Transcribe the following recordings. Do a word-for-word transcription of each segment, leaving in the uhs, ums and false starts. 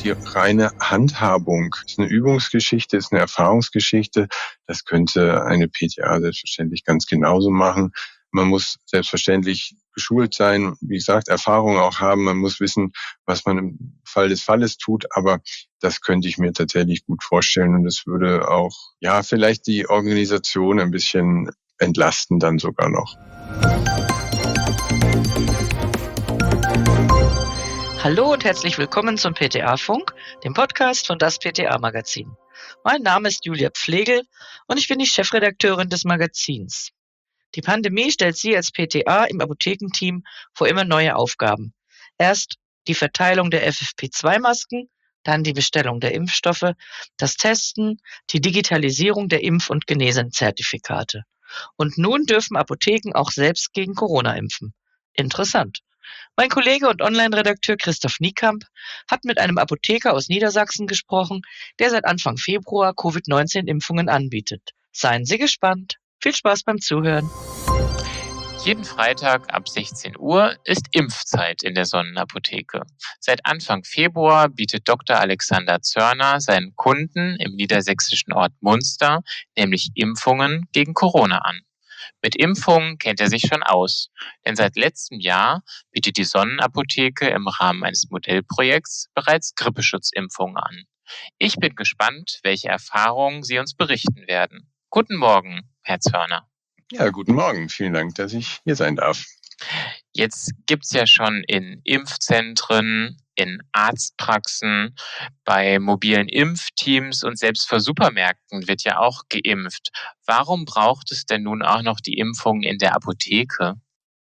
die reine Handhabung. Ist eine Übungsgeschichte, ist eine Erfahrungsgeschichte. Das könnte eine P T A selbstverständlich ganz genauso machen. Man muss selbstverständlich geschult sein, wie gesagt, Erfahrung auch haben. Man muss wissen, was man im Fall des Falles tut. Aber das könnte ich mir tatsächlich gut vorstellen. Und es würde auch, ja, vielleicht die Organisation ein bisschen entlasten dann sogar noch. Hallo und herzlich willkommen zum P T A-Funk, dem Podcast von das P T A-Magazin. Mein Name ist Julia Pflegel und ich bin die Chefredakteurin des Magazins. Die Pandemie stellt Sie als P T A im Apothekenteam vor immer neue Aufgaben. Erst die Verteilung der F F P zwei Masken, dann die Bestellung der Impfstoffe, das Testen, die Digitalisierung der Impf- und Genesenzertifikate. Und nun dürfen Apotheken auch selbst gegen Corona impfen. Interessant. Mein Kollege und Online-Redakteur Christoph Niekamp hat mit einem Apotheker aus Niedersachsen gesprochen, der seit Anfang Februar Covid neunzehn Impfungen anbietet. Seien Sie gespannt. Viel Spaß beim Zuhören. Jeden Freitag ab sechzehn Uhr ist Impfzeit in der Sonnenapotheke. Seit Anfang Februar bietet Doktor Alexander Zörner seinen Kunden im niedersächsischen Ort Munster nämlich Impfungen gegen Corona an. Mit Impfungen kennt er sich schon aus, denn seit letztem Jahr bietet die Sonnenapotheke im Rahmen eines Modellprojekts bereits Grippeschutzimpfungen an. Ich bin gespannt, welche Erfahrungen Sie uns berichten werden. Guten Morgen, Herr Zörner. Ja, guten Morgen. Vielen Dank, dass ich hier sein darf. Jetzt gibt's ja schon in Impfzentren, in Arztpraxen, bei mobilen Impfteams und selbst vor Supermärkten wird ja auch geimpft. Warum braucht es denn nun auch noch die Impfung in der Apotheke?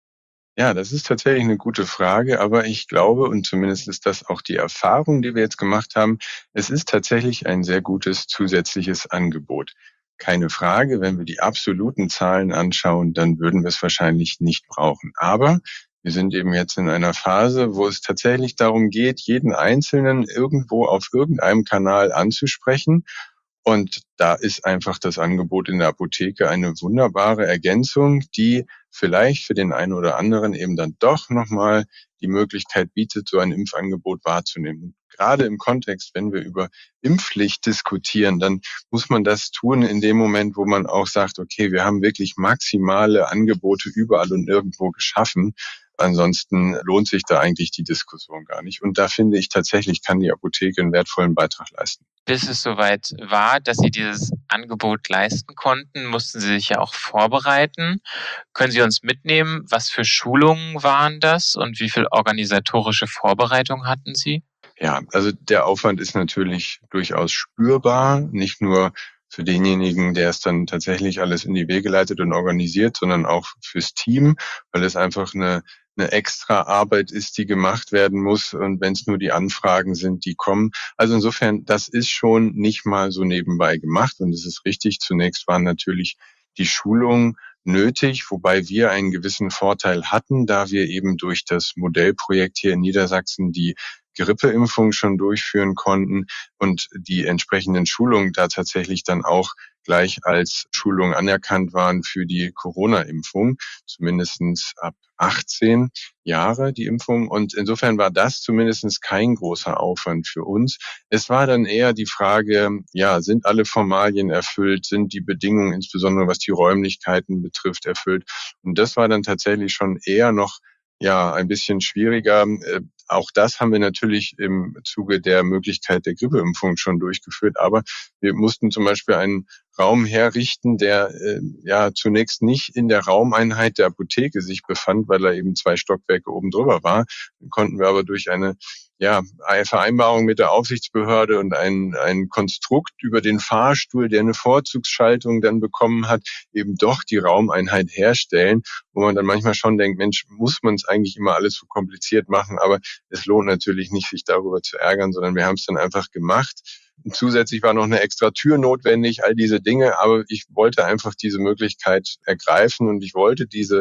Ja, das ist tatsächlich eine gute Frage, aber ich glaube, und zumindest ist das auch die Erfahrung, die wir jetzt gemacht haben, es ist tatsächlich ein sehr gutes zusätzliches Angebot. Keine Frage, wenn wir die absoluten Zahlen anschauen, dann würden wir es wahrscheinlich nicht brauchen. Aber wir sind eben jetzt in einer Phase, wo es tatsächlich darum geht, jeden Einzelnen irgendwo auf irgendeinem Kanal anzusprechen. Und da ist einfach das Angebot in der Apotheke eine wunderbare Ergänzung, die vielleicht für den einen oder anderen eben dann doch nochmal die Möglichkeit bietet, so ein Impfangebot wahrzunehmen. Und gerade im Kontext, wenn wir über Impfpflicht diskutieren, dann muss man das tun in dem Moment, wo man auch sagt, okay, wir haben wirklich maximale Angebote überall und irgendwo geschaffen. Ansonsten lohnt sich da eigentlich die Diskussion gar nicht. Und da finde ich tatsächlich, kann die Apotheke einen wertvollen Beitrag leisten. Bis es soweit war, dass Sie dieses Angebot leisten konnten, mussten Sie sich ja auch vorbereiten. Können Sie uns mitnehmen, was für Schulungen waren das und wie viel organisatorische Vorbereitung hatten Sie? Ja, also der Aufwand ist natürlich durchaus spürbar, nicht nur für denjenigen, der es dann tatsächlich alles in die Wege leitet und organisiert, sondern auch fürs Team, weil es einfach eine, eine extra Arbeit ist, die gemacht werden muss und wenn es nur die Anfragen sind, die kommen. Also insofern, das ist schon nicht mal so nebenbei gemacht und es ist richtig. Zunächst waren natürlich die Schulungen nötig, wobei wir einen gewissen Vorteil hatten, da wir eben durch das Modellprojekt hier in Niedersachsen die Grippeimpfung schon durchführen konnten und die entsprechenden Schulungen da tatsächlich dann auch gleich als Schulung anerkannt waren für die Corona-Impfung, zumindest ab achtzehn Jahre die Impfung. Und insofern war das zumindest kein großer Aufwand für uns. Es war dann eher die Frage, ja, sind alle Formalien erfüllt, sind die Bedingungen, insbesondere was die Räumlichkeiten betrifft, erfüllt? Und das war dann tatsächlich schon eher noch ja, ein bisschen schwieriger. Auch das haben wir natürlich im Zuge der Möglichkeit der Grippeimpfung schon durchgeführt. Aber wir mussten zum Beispiel einen Raum herrichten, der äh, ja zunächst nicht in der Raumeinheit der Apotheke sich befand, weil er eben zwei Stockwerke oben drüber war. Dann konnten wir aber durch eine ja, eine Vereinbarung mit der Aufsichtsbehörde und ein, ein Konstrukt über den Fahrstuhl, der eine Vorzugsschaltung dann bekommen hat, eben doch die Raumeinheit herstellen, wo man dann manchmal schon denkt, Mensch, muss man es eigentlich immer alles so kompliziert machen, aber es lohnt natürlich nicht, sich darüber zu ärgern, sondern wir haben es dann einfach gemacht. Und zusätzlich war noch eine extra Tür notwendig, all diese Dinge, aber ich wollte einfach diese Möglichkeit ergreifen und ich wollte diese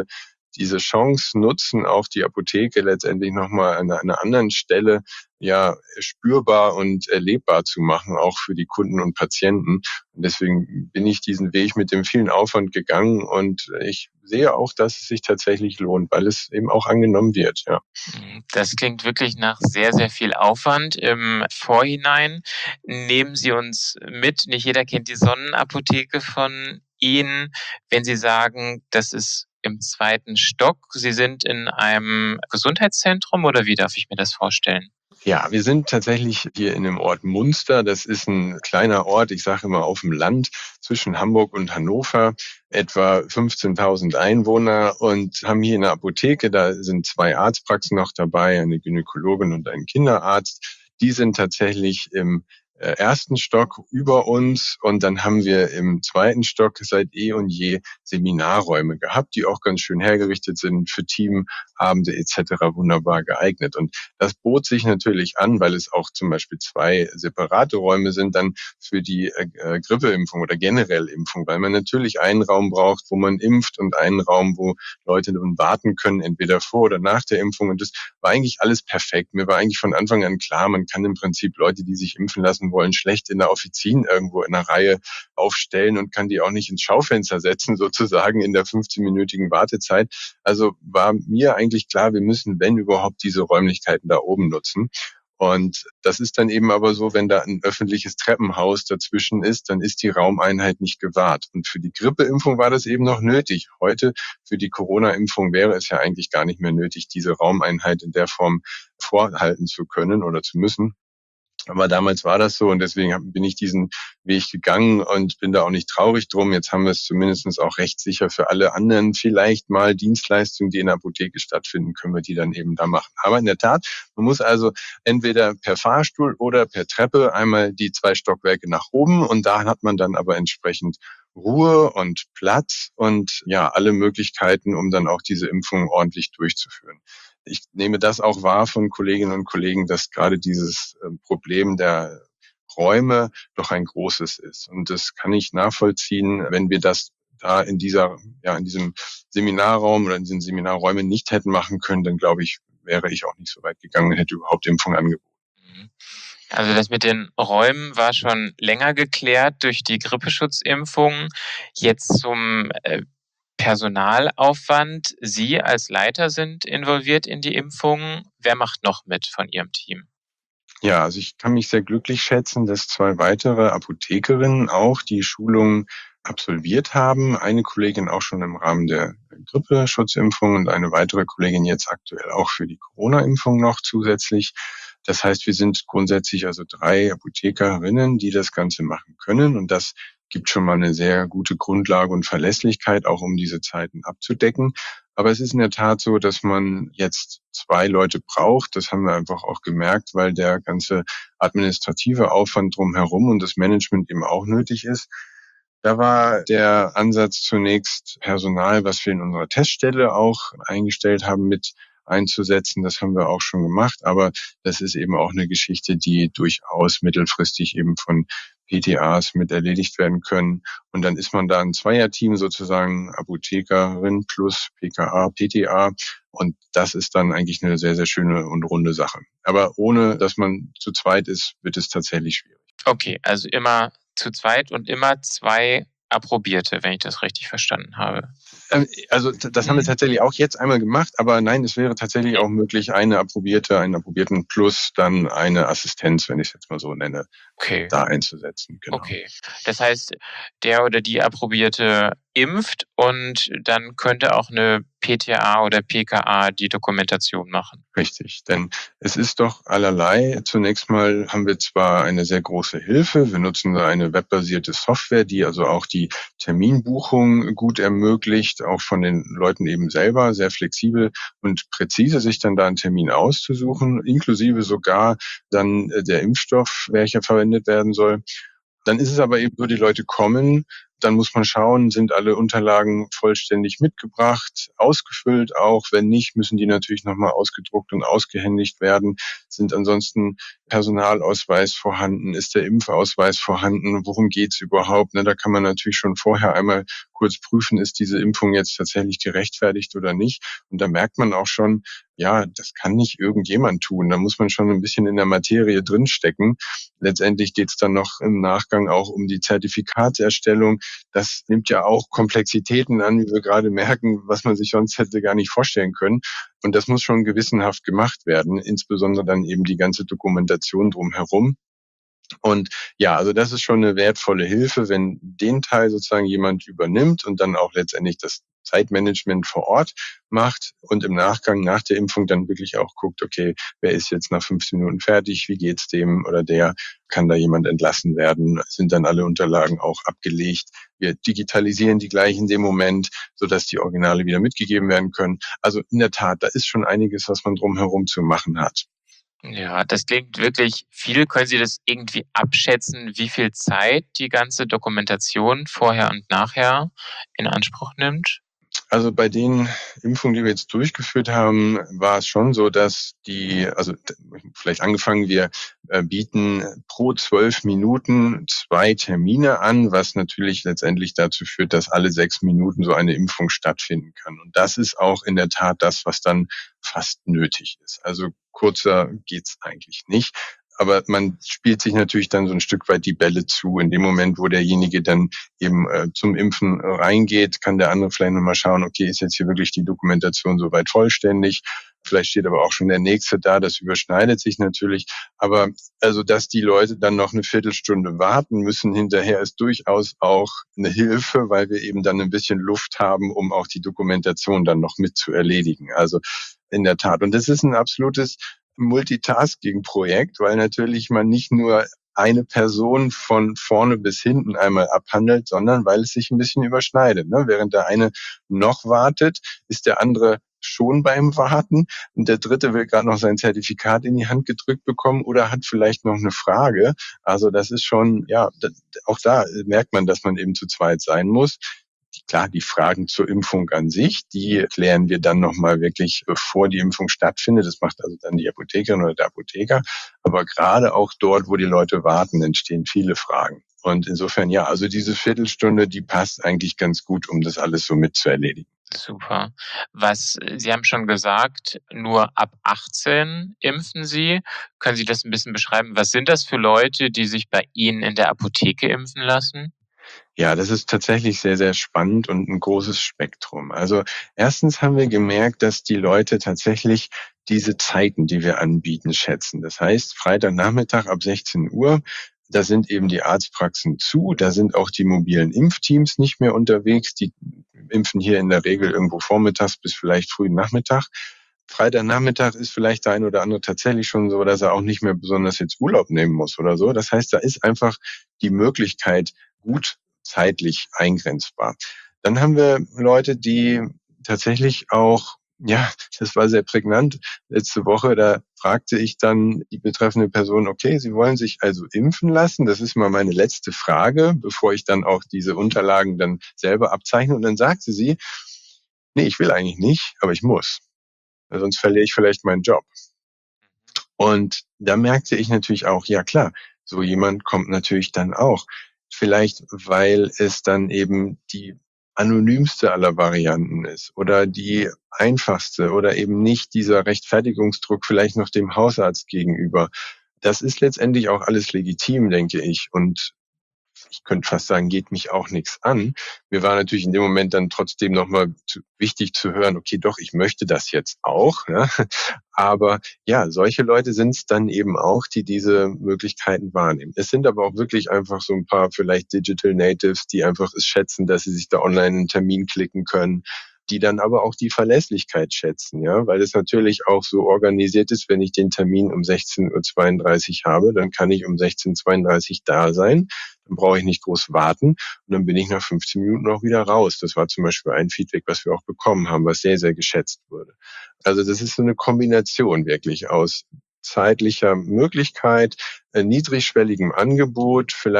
diese Chance nutzen, auch die Apotheke letztendlich nochmal an einer anderen Stelle ja spürbar und erlebbar zu machen, auch für die Kunden und Patienten. Und deswegen bin ich diesen Weg mit dem vielen Aufwand gegangen und ich sehe auch, dass es sich tatsächlich lohnt, weil es eben auch angenommen wird. Ja. Das klingt wirklich nach sehr, sehr viel Aufwand im Vorhinein. Nehmen Sie uns mit, nicht jeder kennt die Sonnenapotheke von Ihnen, wenn Sie sagen, das ist im zweiten Stock. Sie sind in einem Gesundheitszentrum oder wie darf ich mir das vorstellen? Ja, wir sind tatsächlich hier in dem Ort Munster. Das ist ein kleiner Ort, ich sage immer auf dem Land zwischen Hamburg und Hannover, etwa fünfzehntausend Einwohner und haben hier eine Apotheke. Da sind zwei Arztpraxen noch dabei, eine Gynäkologin und ein Kinderarzt. Die sind tatsächlich im äh, ersten Stock über uns und dann haben wir im zweiten Stock seit eh und je Seminarräume gehabt, die auch ganz schön hergerichtet sind für Teamabende et cetera wunderbar geeignet. Und das bot sich natürlich an, weil es auch zum Beispiel zwei separate Räume sind, dann für die äh, Grippeimpfung oder generell Impfung, weil man natürlich einen Raum braucht, wo man impft und einen Raum, wo Leute nun warten können, entweder vor oder nach der Impfung. Und das war eigentlich alles perfekt. Mir war eigentlich von Anfang an klar, man kann im Prinzip Leute, die sich impfen lassen wollen, schlecht in der Offizin irgendwo in einer Reihe aufstellen und kann die auch nicht ins Schaufenster setzen, sozusagen in der fünfzehnminütigen Wartezeit. Also war mir eigentlich klar, wir müssen, wenn überhaupt, diese Räumlichkeiten da oben nutzen. Und das ist dann eben aber so, wenn da ein öffentliches Treppenhaus dazwischen ist, dann ist die Raumeinheit nicht gewahrt. Und für die Grippeimpfung war das eben noch nötig. Heute für die Corona-Impfung wäre es ja eigentlich gar nicht mehr nötig, diese Raumeinheit in der Form vorhalten zu können oder zu müssen. Aber damals war das so und deswegen bin ich diesen Weg gegangen und bin da auch nicht traurig drum. Jetzt haben wir es zumindest auch rechtssicher für alle anderen vielleicht mal Dienstleistungen, die in der Apotheke stattfinden, können wir die dann eben da machen. Aber in der Tat, man muss also entweder per Fahrstuhl oder per Treppe einmal die zwei Stockwerke nach oben und da hat man dann aber entsprechend Ruhe und Platz und ja, alle Möglichkeiten, um dann auch diese Impfung ordentlich durchzuführen. Ich nehme das auch wahr von Kolleginnen und Kollegen, dass gerade dieses Problem der Räume doch ein großes ist. Und das kann ich nachvollziehen, wenn wir das da in dieser, ja, in diesem Seminarraum oder in diesen Seminarräumen nicht hätten machen können, dann glaube ich, wäre ich auch nicht so weit gegangen und hätte überhaupt Impfung angeboten. Also das mit den Räumen war schon länger geklärt durch die Grippeschutzimpfung. Jetzt zum äh, Personalaufwand. Sie als Leiter sind involviert in die Impfung. Wer macht noch mit von Ihrem Team? Ja, also ich kann mich sehr glücklich schätzen, dass zwei weitere Apothekerinnen auch die Schulung absolviert haben. Eine Kollegin auch schon im Rahmen der Grippeschutzimpfung und eine weitere Kollegin jetzt aktuell auch für die Corona-Impfung noch zusätzlich. Das heißt, wir sind grundsätzlich also drei Apothekerinnen, die das Ganze machen können. Und das gibt schon mal eine sehr gute Grundlage und Verlässlichkeit, auch um diese Zeiten abzudecken. Aber es ist in der Tat so, dass man jetzt zwei Leute braucht. Das haben wir einfach auch gemerkt, weil der ganze administrative Aufwand drumherum und das Management eben auch nötig ist. Da war der Ansatz zunächst Personal, was wir in unserer Teststelle auch eingestellt haben, mit einzusetzen. Das haben wir auch schon gemacht, aber das ist eben auch eine Geschichte, die durchaus mittelfristig eben von P T As mit erledigt werden können. Und dann ist man da ein Zweierteam sozusagen, Apothekerin plus P K A, P T A. Und das ist dann eigentlich eine sehr, sehr schöne und runde Sache. Aber ohne, dass man zu zweit ist, wird es tatsächlich schwierig. Okay, also immer zu zweit und immer zwei Approbierte, wenn ich das richtig verstanden habe. Also das haben wir tatsächlich auch jetzt einmal gemacht, aber nein, es wäre tatsächlich auch möglich, eine Approbierte, einen Approbierten plus dann eine Assistenz, wenn ich es jetzt mal so nenne, okay, da einzusetzen. Genau. Okay, das heißt, der oder die Approbierte impft und dann könnte auch eine P T A oder P K A die Dokumentation machen. Richtig, denn es ist doch allerlei. Zunächst mal haben wir zwar eine sehr große Hilfe. Wir nutzen da eine webbasierte Software, die also auch die Terminbuchung gut ermöglicht, auch von den Leuten eben selber sehr flexibel und präzise sich dann da einen Termin auszusuchen, inklusive sogar dann der Impfstoff, welcher verwendet werden soll. Dann ist es aber eben so, die Leute kommen Dann muss man schauen, sind alle Unterlagen vollständig mitgebracht, ausgefüllt auch. Wenn nicht, müssen die natürlich nochmal ausgedruckt und ausgehändigt werden. Sind ansonsten Personalausweis vorhanden? Ist der Impfausweis vorhanden? Worum geht's überhaupt? Ne, da kann man natürlich schon vorher einmal kurz prüfen, ist diese Impfung jetzt tatsächlich gerechtfertigt oder nicht. Und da merkt man auch schon, ja, das kann nicht irgendjemand tun. Da muss man schon ein bisschen in der Materie drinstecken. Letztendlich geht's dann noch im Nachgang auch um die Zertifikatserstellung. Das nimmt ja auch Komplexitäten an, wie wir gerade merken, was man sich sonst hätte gar nicht vorstellen können. Und das muss schon gewissenhaft gemacht werden, insbesondere dann eben die ganze Dokumentation drumherum. Und ja, also das ist schon eine wertvolle Hilfe, wenn den Teil sozusagen jemand übernimmt und dann auch letztendlich das Zeitmanagement vor Ort macht und im Nachgang nach der Impfung dann wirklich auch guckt, okay, wer ist jetzt nach fünfzehn Minuten fertig, wie geht's dem oder der, kann da jemand entlassen werden, sind dann alle Unterlagen auch abgelegt. Wir digitalisieren die gleich in dem Moment, sodass die Originale wieder mitgegeben werden können. Also in der Tat, da ist schon einiges, was man drumherum zu machen hat. Ja, das klingt wirklich viel. Können Sie das irgendwie abschätzen, wie viel Zeit die ganze Dokumentation vorher und nachher in Anspruch nimmt? Also bei den Impfungen, die wir jetzt durchgeführt haben, war es schon so, dass die, also vielleicht angefangen, wir bieten pro zwölf Minuten zwei Termine an, was natürlich letztendlich dazu führt, dass alle sechs Minuten so eine Impfung stattfinden kann. Und das ist auch in der Tat das, was dann fast nötig ist. Also kurzer geht's eigentlich nicht. Aber man spielt sich natürlich dann so ein Stück weit die Bälle zu. In dem Moment, wo derjenige dann eben äh, zum Impfen reingeht, kann der andere vielleicht nochmal schauen, okay, ist jetzt hier wirklich die Dokumentation soweit vollständig? Vielleicht steht aber auch schon der Nächste da, das überschneidet sich natürlich. Aber also, dass die Leute dann noch eine Viertelstunde warten müssen hinterher, ist durchaus auch eine Hilfe, weil wir eben dann ein bisschen Luft haben, um auch die Dokumentation dann noch mit zu erledigen. Also in der Tat. Und das ist ein absolutes Multitasking-Projekt, weil natürlich man nicht nur eine Person von vorne bis hinten einmal abhandelt, sondern weil es sich ein bisschen überschneidet. Ne? Während der eine noch wartet, ist der andere schon beim Warten und der dritte will gerade noch sein Zertifikat in die Hand gedrückt bekommen oder hat vielleicht noch eine Frage. Also das ist schon, ja, auch da merkt man, dass man eben zu zweit sein muss. Klar, die Fragen zur Impfung an sich, die klären wir dann nochmal wirklich, bevor die Impfung stattfindet. Das macht also dann die Apothekerin oder der Apotheker. Aber gerade auch dort, wo die Leute warten, entstehen viele Fragen. Und insofern, ja, also diese Viertelstunde, die passt eigentlich ganz gut, um das alles so mit zu erledigen. Super. Was, Sie haben schon gesagt, nur ab achtzehn impfen Sie. Können Sie das ein bisschen beschreiben? Was sind das für Leute, die sich bei Ihnen in der Apotheke impfen lassen? Ja, das ist tatsächlich sehr, sehr spannend und ein großes Spektrum. Also erstens haben wir gemerkt, dass die Leute tatsächlich diese Zeiten, die wir anbieten, schätzen. Das heißt, Freitagnachmittag ab sechzehn Uhr, da sind eben die Arztpraxen zu, da sind auch die mobilen Impfteams nicht mehr unterwegs. Die impfen hier in der Regel irgendwo vormittags bis vielleicht frühen Nachmittag. Freitagnachmittag ist vielleicht der ein oder andere tatsächlich schon so, dass er auch nicht mehr besonders jetzt Urlaub nehmen muss oder so. Das heißt, da ist einfach die Möglichkeit gut zeitlich eingrenzbar. Dann haben wir Leute, die tatsächlich auch, ja, das war sehr prägnant. Letzte Woche, da fragte ich dann die betreffende Person, okay, Sie wollen sich also impfen lassen? Das ist mal meine letzte Frage, bevor ich dann auch diese Unterlagen dann selber abzeichne. Und dann sagte sie, nee, ich will eigentlich nicht, aber ich muss. Sonst verliere ich vielleicht meinen Job. Und da merkte ich natürlich auch, ja klar, so jemand kommt natürlich dann auch. Vielleicht, weil es dann eben die anonymste aller Varianten ist oder die einfachste oder eben nicht dieser Rechtfertigungsdruck vielleicht noch dem Hausarzt gegenüber. Das ist letztendlich auch alles legitim, denke ich. Und ich könnte fast sagen, geht mich auch nichts an. Mir war natürlich in dem Moment dann trotzdem nochmal wichtig zu hören, okay, doch, ich möchte das jetzt auch. Ja. Aber ja, solche Leute sind es dann eben auch, die diese Möglichkeiten wahrnehmen. Es sind aber auch wirklich einfach so ein paar vielleicht Digital Natives, die einfach es schätzen, dass sie sich da online einen Termin klicken können, die dann aber auch die Verlässlichkeit schätzen, ja, weil es natürlich auch so organisiert ist, wenn ich den Termin um sechzehn Uhr zweiunddreißig habe, dann kann ich um sechzehn Uhr zweiunddreißig da sein, dann brauche ich nicht groß warten und dann bin ich nach fünfzehn Minuten auch wieder raus. Das war zum Beispiel ein Feedback, was wir auch bekommen haben, was sehr, sehr geschätzt wurde. Also das ist so eine Kombination wirklich aus zeitlicher Möglichkeit, niedrigschwelligem Angebot, vielleicht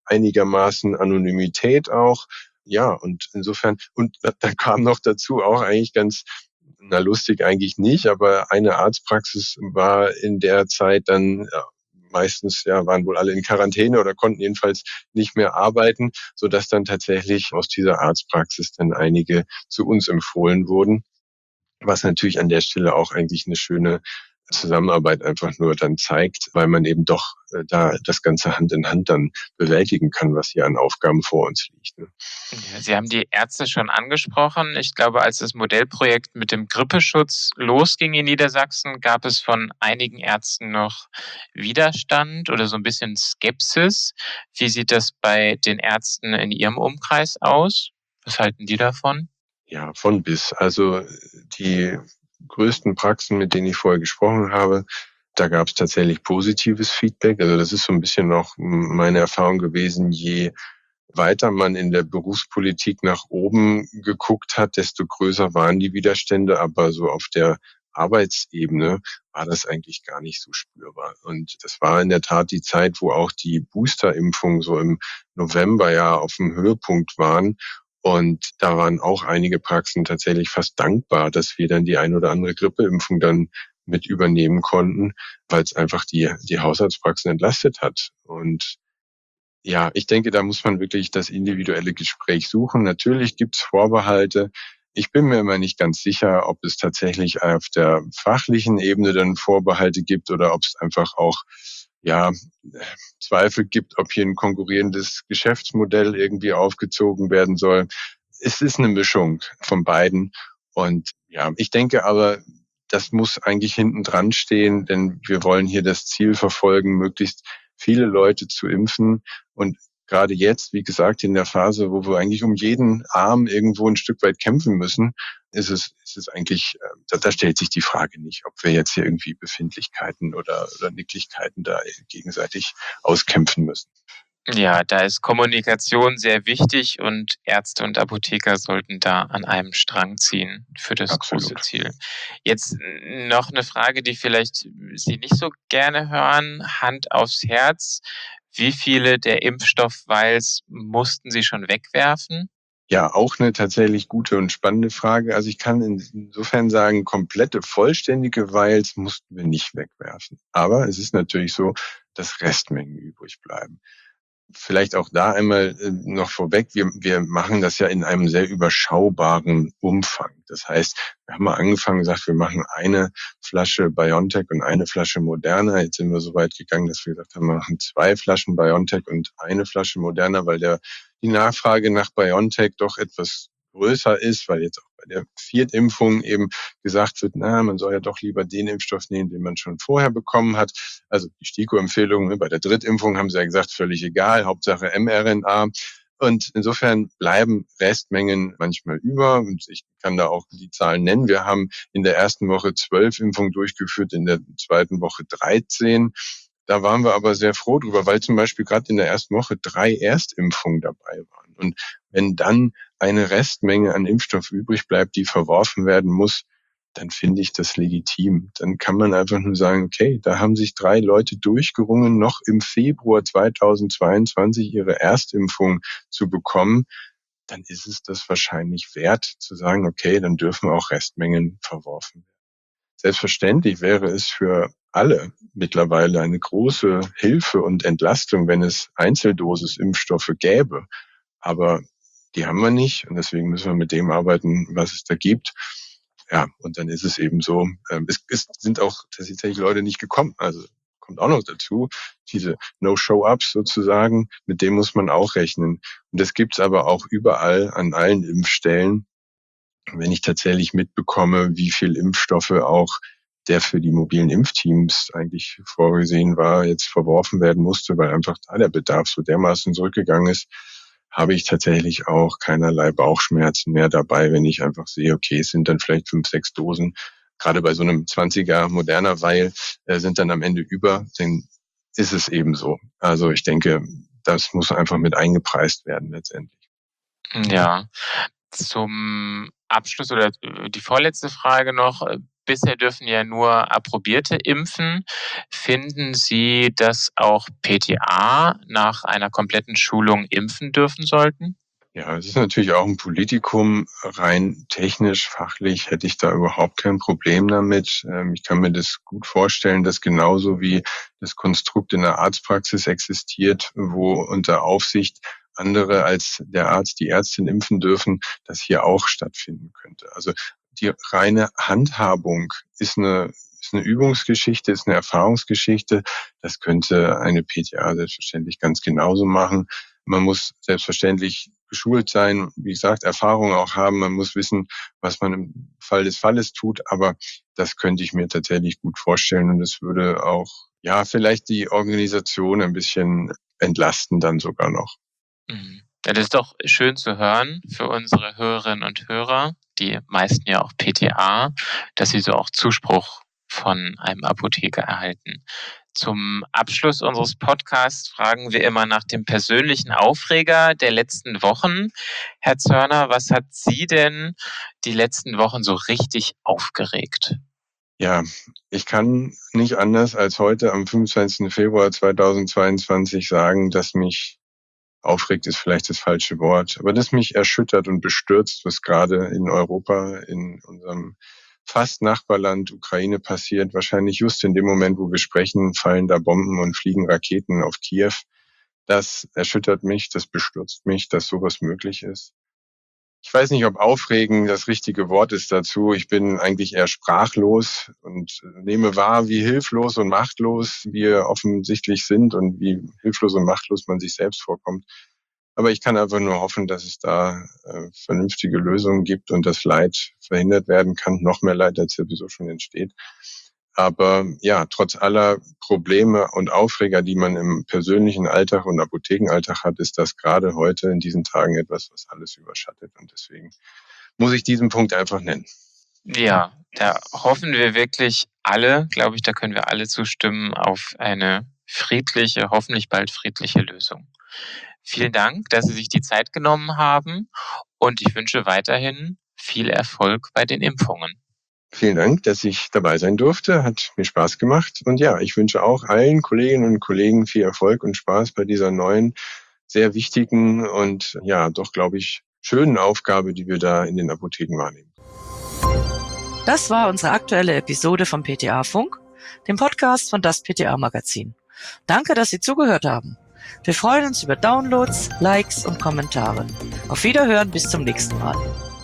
einigermaßen Anonymität auch. Ja, und insofern, und da, da kam noch dazu auch eigentlich ganz, na lustig eigentlich nicht, aber eine Arztpraxis war in der Zeit dann ja, meistens ja waren wohl alle in Quarantäne oder konnten jedenfalls nicht mehr arbeiten, sodass dann tatsächlich aus dieser Arztpraxis dann einige zu uns empfohlen wurden, was natürlich an der Stelle auch eigentlich eine schöne Zusammenarbeit einfach nur dann zeigt, weil man eben doch äh, da das Ganze Hand in Hand dann bewältigen kann, was hier an Aufgaben vor uns liegt. Ne? Ja, Sie haben die Ärzte schon angesprochen. Ich glaube, als das Modellprojekt mit dem Grippeschutz losging in Niedersachsen, gab es von einigen Ärzten noch Widerstand oder so ein bisschen Skepsis. Wie sieht das bei den Ärzten in Ihrem Umkreis aus? Was halten die davon? Ja, von bis. Also die größten Praxen, mit denen ich vorher gesprochen habe, da gab es tatsächlich positives Feedback. Also das ist so ein bisschen noch meine Erfahrung gewesen, je weiter man in der Berufspolitik nach oben geguckt hat, desto größer waren die Widerstände, aber so auf der Arbeitsebene war das eigentlich gar nicht so spürbar. Und das war in der Tat die Zeit, wo auch die Boosterimpfungen so im November ja auf dem Höhepunkt waren. Und da waren auch einige Praxen tatsächlich fast dankbar, dass wir dann die ein oder andere Grippeimpfung dann mit übernehmen konnten, weil es einfach die, die Hausarztpraxen entlastet hat. Und ja, ich denke, da muss man wirklich das individuelle Gespräch suchen. Natürlich gibt's Vorbehalte. Ich bin mir immer nicht ganz sicher, ob es tatsächlich auf der fachlichen Ebene dann Vorbehalte gibt oder ob es einfach auch ja Zweifel gibt, ob hier ein konkurrierendes Geschäftsmodell irgendwie aufgezogen werden soll. Es ist eine Mischung von beiden. Und ja, ich denke aber, das muss eigentlich hinten dran stehen, denn wir wollen hier das Ziel verfolgen, möglichst viele Leute zu impfen. Und gerade jetzt, wie gesagt, in der Phase, wo wir eigentlich um jeden Arm irgendwo ein Stück weit kämpfen müssen, ist es, ist es eigentlich, da, da stellt sich die Frage nicht, ob wir jetzt hier irgendwie Befindlichkeiten oder, oder Nicklichkeiten da gegenseitig auskämpfen müssen. Ja, da ist Kommunikation sehr wichtig und Ärzte und Apotheker sollten da an einem Strang ziehen für das Absolut. große Ziel. Jetzt noch eine Frage, die vielleicht Sie nicht so gerne hören. Hand aufs Herz. Wie viele der Impfstoff-Vials mussten Sie schon wegwerfen? Ja, auch eine tatsächlich gute und spannende Frage. Also ich kann insofern sagen, komplette, vollständige Vials mussten wir nicht wegwerfen. Aber es ist natürlich so, dass Restmengen übrig bleiben. Vielleicht auch da einmal noch vorweg, wir, wir machen das ja in einem sehr überschaubaren Umfang. Das heißt, wir haben mal angefangen und gesagt, wir machen eine Flasche BioNTech und eine Flasche Moderna. Jetzt sind wir so weit gegangen, dass wir gesagt haben, wir machen zwei Flaschen BioNTech und eine Flasche Moderna, weil der die Nachfrage nach BioNTech doch etwas größer ist, weil jetzt auch bei der Viertimpfung eben gesagt wird, na, man soll ja doch lieber den Impfstoff nehmen, den man schon vorher bekommen hat. Also die STIKO-Empfehlung, bei der Drittimpfung haben sie ja gesagt, völlig egal, Hauptsache mRNA. Und insofern bleiben Restmengen manchmal über. Und ich kann da auch die Zahlen nennen. Wir haben in der ersten Woche zwölf Impfungen durchgeführt, in der zweiten Woche dreizehn. Da waren wir aber sehr froh drüber, weil zum Beispiel gerade in der ersten Woche drei Erstimpfungen dabei waren. Und wenn dann eine Restmenge an Impfstoff übrig bleibt, die verworfen werden muss, dann finde ich das legitim. Dann kann man einfach nur sagen, okay, da haben sich drei Leute durchgerungen, noch im Februar zweitausendzweiundzwanzig ihre Erstimpfung zu bekommen. Dann ist es das wahrscheinlich wert, zu sagen, okay, dann dürfen auch Restmengen verworfen werden. Selbstverständlich wäre es für alle mittlerweile eine große Hilfe und Entlastung, wenn es Einzeldosis-Impfstoffe gäbe. Aber die haben wir nicht und deswegen müssen wir mit dem arbeiten, was es da gibt. Ja, und dann ist es eben so, es, es sind auch tatsächlich Leute nicht gekommen. Also kommt auch noch dazu, diese No-Show-Ups sozusagen, mit dem muss man auch rechnen. Und das gibt's aber auch überall an allen Impfstellen. Wenn ich tatsächlich mitbekomme, wie viel Impfstoffe auch der für die mobilen Impfteams eigentlich vorgesehen war, jetzt verworfen werden musste, weil einfach da der Bedarf so dermaßen zurückgegangen ist, habe ich tatsächlich auch keinerlei Bauchschmerzen mehr dabei, wenn ich einfach sehe, okay, es sind dann vielleicht fünf, sechs Dosen, gerade bei so einem zwanziger moderner Vial äh, sind dann am Ende über, dann ist es eben so. Also ich denke, das muss einfach mit eingepreist werden letztendlich. Ja, zum Abschluss oder die vorletzte Frage noch. bisher dürfen ja nur Approbierte impfen. Finden Sie, dass auch P T A nach einer kompletten Schulung impfen dürfen sollten? Ja, es ist natürlich auch ein Politikum. Rein technisch, fachlich hätte ich da überhaupt kein Problem damit. Ähm, ich kann mir das gut vorstellen, dass genauso wie das Konstrukt in der Arztpraxis existiert, wo unter Aufsicht andere als der Arzt, die Ärztin impfen dürfen, das hier auch stattfinden könnte. Also die reine Handhabung ist eine, ist eine Übungsgeschichte, ist eine Erfahrungsgeschichte. Das könnte eine P T A selbstverständlich ganz genauso machen. Man muss selbstverständlich geschult sein, wie gesagt, Erfahrung auch haben. Man muss wissen, was man im Fall des Falles tut. Aber das könnte ich mir tatsächlich gut vorstellen. Und es würde auch, ja, vielleicht die Organisation ein bisschen entlasten dann sogar noch. Mhm. Ja, das ist doch schön zu hören für unsere Hörerinnen und Hörer, die meisten ja auch P T A, dass sie so auch Zuspruch von einem Apotheker erhalten. Zum Abschluss unseres Podcasts fragen wir immer nach dem persönlichen Aufreger der letzten Wochen. Herr Zörner, was hat Sie denn die letzten Wochen so richtig aufgeregt? Ja, ich kann nicht anders als heute am fünfundzwanzigsten Februar zweitausendzweiundzwanzig sagen, dass mich aufregt, ist vielleicht das falsche Wort, aber das mich erschüttert und bestürzt, was gerade in Europa, in unserem fast Nachbarland Ukraine passiert. Wahrscheinlich just in dem Moment, wo wir sprechen, fallen da Bomben und fliegen Raketen auf Kiew. Das erschüttert mich, das bestürzt mich, dass sowas möglich ist. Ich weiß nicht, ob aufregen das richtige Wort ist dazu. Ich bin eigentlich eher sprachlos und nehme wahr, wie hilflos und machtlos wir offensichtlich sind und wie hilflos und machtlos man sich selbst vorkommt. Aber ich kann einfach nur hoffen, dass es da äh, vernünftige Lösungen gibt und das Leid verhindert werden kann. Noch mehr Leid, als sowieso schon entsteht. Aber ja, trotz aller Probleme und Aufreger, die man im persönlichen Alltag und Apothekenalltag hat, ist das gerade heute in diesen Tagen etwas, was alles überschattet. Und deswegen muss ich diesen Punkt einfach nennen. Ja, da hoffen wir wirklich alle, glaube ich, da können wir alle zustimmen, auf eine friedliche, hoffentlich bald friedliche Lösung. Vielen Dank, dass Sie sich die Zeit genommen haben und ich wünsche weiterhin viel Erfolg bei den Impfungen. Vielen Dank, dass ich dabei sein durfte. Hat mir Spaß gemacht. Und ja, ich wünsche auch allen Kolleginnen und Kollegen viel Erfolg und Spaß bei dieser neuen, sehr wichtigen und ja, doch, glaube ich, schönen Aufgabe, die wir da in den Apotheken wahrnehmen. Das war unsere aktuelle Episode vom P T A-Funk, dem Podcast von das P T A-Magazin. Danke, dass Sie zugehört haben. Wir freuen uns über Downloads, Likes und Kommentare. Auf Wiederhören, bis zum nächsten Mal.